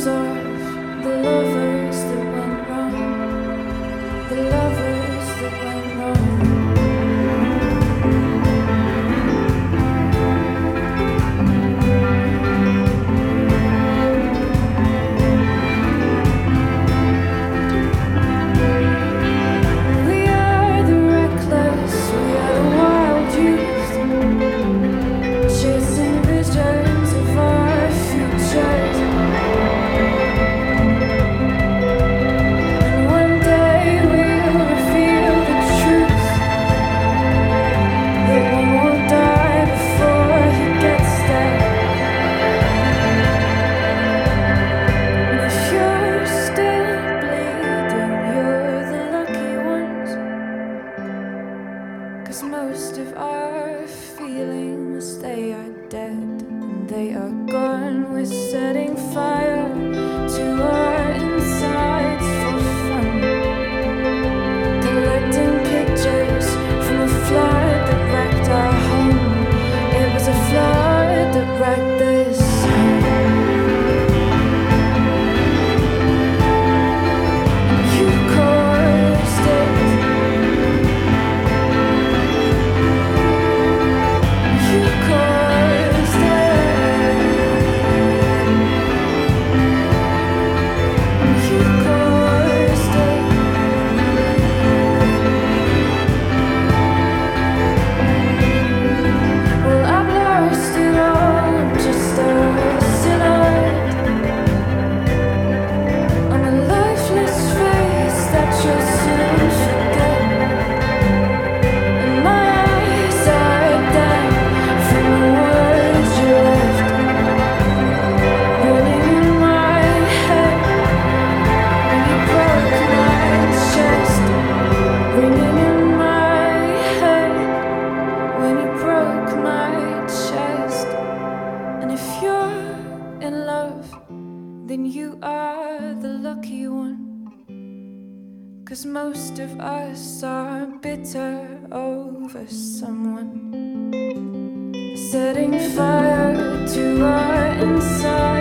names of the lovers that went wrong, the lovers that went wrong. Most of our feelings, they are dead and they are gone. We're setting fire to our insides for fun, collecting pictures from a flood that wrecked our home. It was a flood that wrecked this home. You caused it. Then you are the lucky one, 'cause most of us are bitter over someone, setting fire to our inside.